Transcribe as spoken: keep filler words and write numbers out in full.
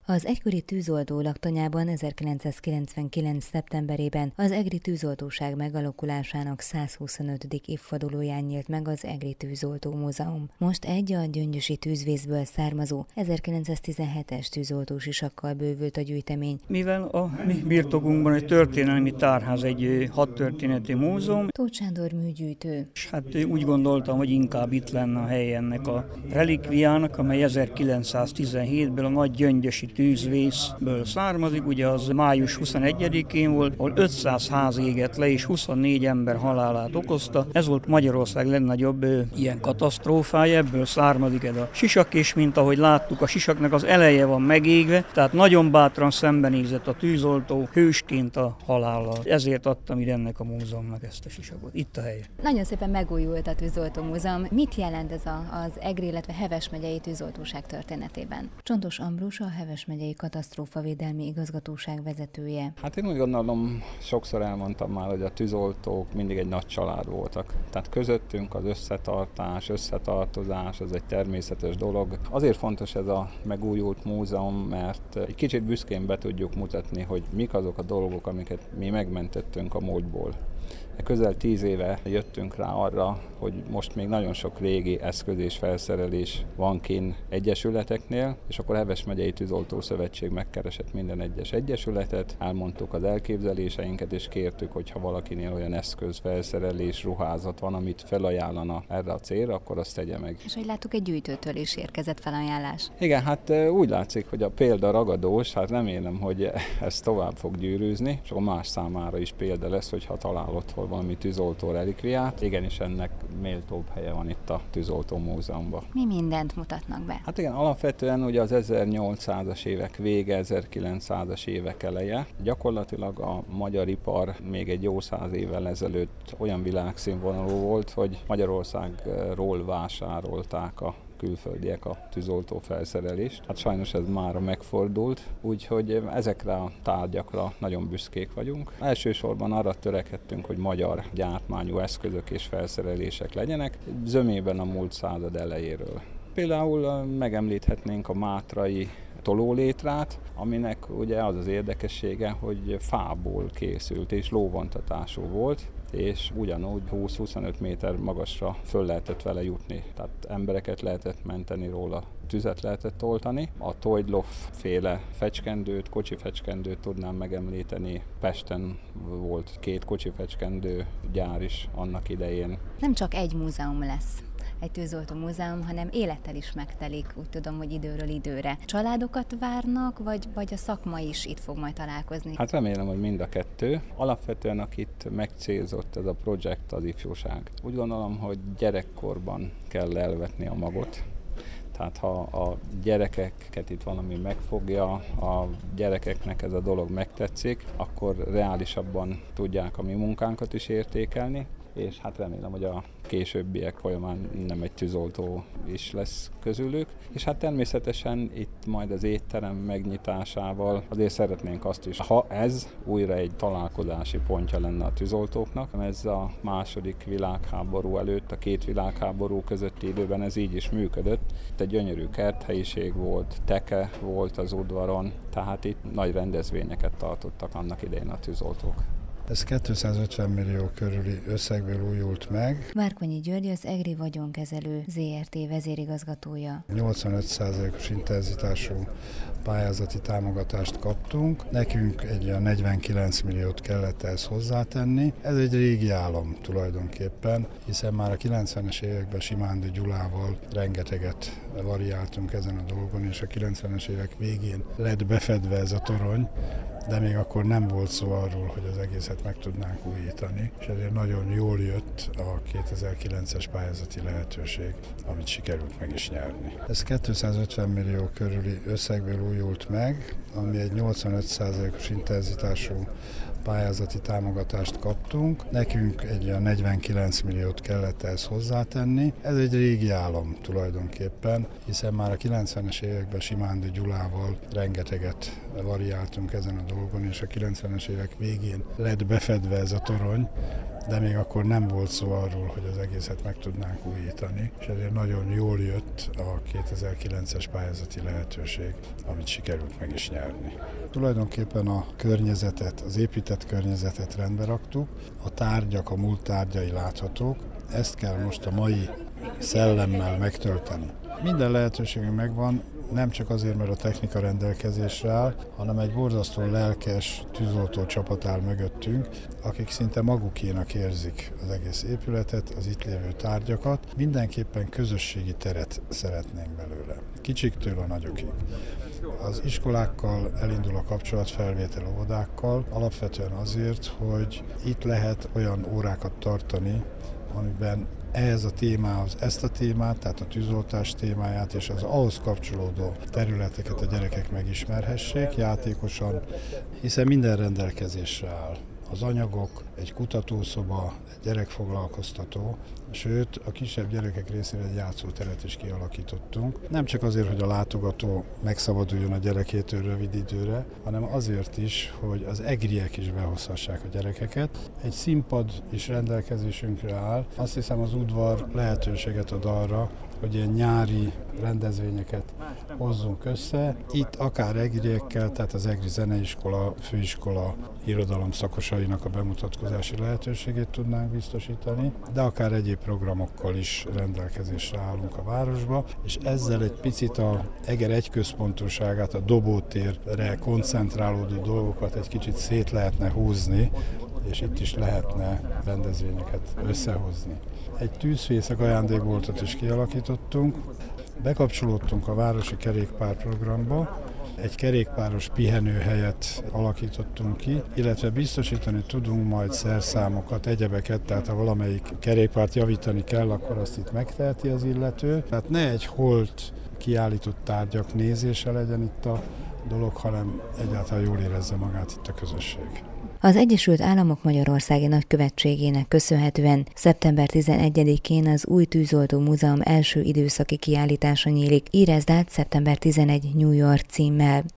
Az egykori tűzoltó laktanyában ezerkilencszázkilencvenkilenc. szeptemberében az egri tűzoltóság megalakulásának százhuszonötödik évfordulóján nyílt meg az Egri Tűzoltó Múzeum. Most egy a gyöngyösi tűzvészből származó ezerkilencszáztizenhetes tűzoltó sisakkal bővült a gyűjtemény. Mivel a mi birtokunkban egy történelmi tárház, egy hadtörténeti múzeum. Tóth Sándor műgyűjtő. És hát úgy gondoltam, hogy inkább itt lenne a hely ennek a relikviának, amely ezerkilencszáztizenhétből a nagy gyöngyösi tűzvészből származik. Ugye az május huszonegyedikén volt, ahol ötszáz ház égett le, és huszonnégy ember halálát okozta. Ez volt Magyarország legnagyobb ö, ilyen katasztrófája, ebből származik ez a sisak, és mint ahogy láttuk, a sisaknak az eleje van megégve, tehát nagyon bátran szembenézett a tűzoltó hősként a halállal. Ezért adtam ide ennek a múzeumnak ezt a sisakot. Itt a helye. Nagyon szépen megújult a Tűzoltó Múzeum. Mit jelent ez a, az Egri, illetve Heves megyei tűzoltóság történetében? Csontos Ambrus, a Heves megyei katasztrófavédelmi igazgatóság vezetője. Hát én úgy gondolom, sokszor elmondtam már, hogy a tűzoltók mindig egy nagy család voltak. Tehát közöttünk az összetartás, összetartozás, ez egy természetes dolog. Azért fontos ez a megújult múzeum, mert egy kicsit büszkén be tudjuk mutatni, hogy mik azok a dolgok, amiket mi megmentettünk a múltból. Közel tíz éve jöttünk rá arra, hogy most még nagyon sok régi eszköz és felszerelés van kint egyesületeknél, és akkor Heves megyei Tűzoltó Szövetség megkeresett minden egyes egyesületet, elmondtuk az elképzeléseinket, és kértük, hogy ha valakinél olyan eszköz, felszerelés, ruházat van, amit felajánlana erre a célra, akkor azt tegye meg. És hogy láttuk, egy gyűjtőtől is érkezett felajánlás. Igen, hát úgy látszik, hogy a példa ragadós, hát remélem, hogy ez tovább fog gyűrűzni, és akkor más számára is példa lesz, hogyha talál otthon valami tűzoltó relikviát. Igenis ennek méltóbb helye van itt a Tűzoltó Múzeumban. Mi mindent mutatnak be? Hát igen, alapvetően ugye az ezernyolcszázas évek vége, ezerkilencszázas évek eleje. Gyakorlatilag a magyar ipar még egy jó száz évvel ezelőtt olyan világszínvonalú volt, hogy Magyarországról vásárolták a külföldiek a tűzoltó felszerelést. Hát sajnos ez mára megfordult, úgyhogy ezekre a tárgyakra nagyon büszkék vagyunk. Elsősorban arra törekedtünk, hogy magyar gyártmányú eszközök és felszerelések legyenek, zömében a múlt század elejéről. Például megemlíthetnénk a mátrai tolólétrát, aminek ugye az az érdekessége, hogy fából készült és lóvontatású volt, és ugyanúgy húsz-huszonöt méter magasra föl lehetett vele jutni. Tehát embereket lehetett menteni róla, tüzet lehetett oltani. A Tojdloff féle fecskendőt, kocsi fecskendőt tudnám megemlíteni. Pesten volt két kocsi fecskendő gyár is annak idején. Nem csak egy múzeum lesz, egy tűzoltó múzeum, hanem élettel is megtelik, úgy tudom, hogy időről időre. Családokat várnak, vagy, vagy a szakma is itt fog majd találkozni? Hát remélem, hogy mind a kettő. Alapvetően akit megcélzott ez a projekt, az ifjúság. Úgy gondolom, hogy gyerekkorban kell elvetni a magot. Tehát ha a gyerekeket itt valami megfogja, a gyerekeknek ez a dolog megtetszik, akkor reálisabban tudják a mi munkánkat is értékelni, és hát remélem, hogy a későbbiek folyamán nem egy tűzoltó is lesz közülük. És hát természetesen itt majd az étterem megnyitásával azért szeretnénk azt is, ha ez újra egy találkozási pontja lenne a tűzoltóknak, ez a második világháború előtt, a két világháború közötti időben ez így is működött. Itt egy gyönyörű kerthelyiség volt, teke volt az udvaron, tehát itt nagy rendezvényeket tartottak annak idején a tűzoltók. Ez kétszázötven millió körüli összegből újult meg. Várkonyi György, az Egri Vagyonkezelő zé er té vezérigazgatója. nyolcvanöt százalékos intenzitású pályázati támogatást kaptunk. Nekünk egy olyan negyvenkilenc milliót kellett ehhez hozzátenni. Ez egy régi álom tulajdonképpen, hiszen már a kilencvenes években Simándi Gyulával rengeteget variáltunk ezen a dolgon, és a kilencvenes évek végén lett befedve ez a torony, de még akkor nem volt szó arról, hogy az egészet meg tudnánk újítani, és ezért nagyon jól jött a kétezer-kilences pályázati lehetőség, amit sikerült meg is nyerni. Ez kétszázötven millió körüli összegből újult meg, ami egy nyolcvanöt százalékos intenzitású pályázati támogatást kaptunk. Nekünk egy olyan negyvenkilenc milliót kellett ehhez hozzátenni. Ez egy régi álom tulajdonképpen, hiszen már a kilencvenes években Simándi Gyulával rengeteget variáltunk ezen a dolgon, évfordulókon és a kilencvenes évek végén lett befedve ez a torony, de még akkor nem volt szó arról, hogy az egészet meg tudnánk újítani, és ezért nagyon jól jött a kétezer-kilences pályázati lehetőség, amit sikerült meg is nyerni. Tulajdonképpen a környezetet, az épített környezetet rendbe raktuk, a tárgyak, a múlt tárgyai láthatók, ezt kell most a mai szellemmel megtölteni. Minden lehetőségünk megvan, nem csak azért, mert a technika rendelkezésre áll, hanem egy borzasztó lelkes tűzoltó csapat áll mögöttünk, akik szinte magukénak érzik az egész épületet, az itt lévő tárgyakat. Mindenképpen közösségi teret szeretnénk belőle, kicsiktől a nagyokig. Az iskolákkal elindul a kapcsolatfelvétel óvodákkal, alapvetően azért, hogy itt lehet olyan órákat tartani, amiben ehhez a témához ezt a témát, tehát a tűzoltás témáját és az ahhoz kapcsolódó területeket a gyerekek megismerhessék játékosan, hiszen minden rendelkezésre áll. Az anyagok, egy kutatószoba, egy gyerekfoglalkoztató, sőt a kisebb gyerekek részére egy játszóteret is kialakítottunk. Nem csak azért, hogy a látogató megszabaduljon a gyerekétől rövid időre, hanem azért is, hogy az egriek is behozhassák a gyerekeket. Egy színpad is rendelkezésünkre áll. Azt hiszem, az udvar lehetőséget ad arra, hogy ilyen nyári rendezvényeket hozzunk össze. Itt akár egriekkel, tehát az Egri Zeneiskola, Főiskola irodalom szakosainak a bemutatkozási lehetőségét tudnánk biztosítani, de akár egyéb programokkal is rendelkezésre állunk a városba, és ezzel egy picit a Eger egyközpontúságát, a dobótérre koncentrálódó dolgokat egy kicsit szét lehetne húzni, és itt is lehetne rendezvényeket összehozni. Egy tűzfészek ajándékboltot is kialakítottunk, bekapcsolódtunk a városi kerékpárprogramba, egy kerékpáros pihenőhelyet alakítottunk ki, illetve biztosítani tudunk majd szerszámokat, egyebeket, tehát ha valamelyik kerékpárt javítani kell, akkor azt itt megteheti az illető. Tehát ne egy holt kiállított tárgyak nézése legyen itt a dolog, hanem egyáltalán jól érezze magát itt a közösség. Az Egyesült Államok Magyarországi Nagykövetségének köszönhetően szeptember tizenegyedikén az Új Tűzoltó Múzeum első időszaki kiállítása nyílik, Érezd át szeptember tizenegyedike New York címmel.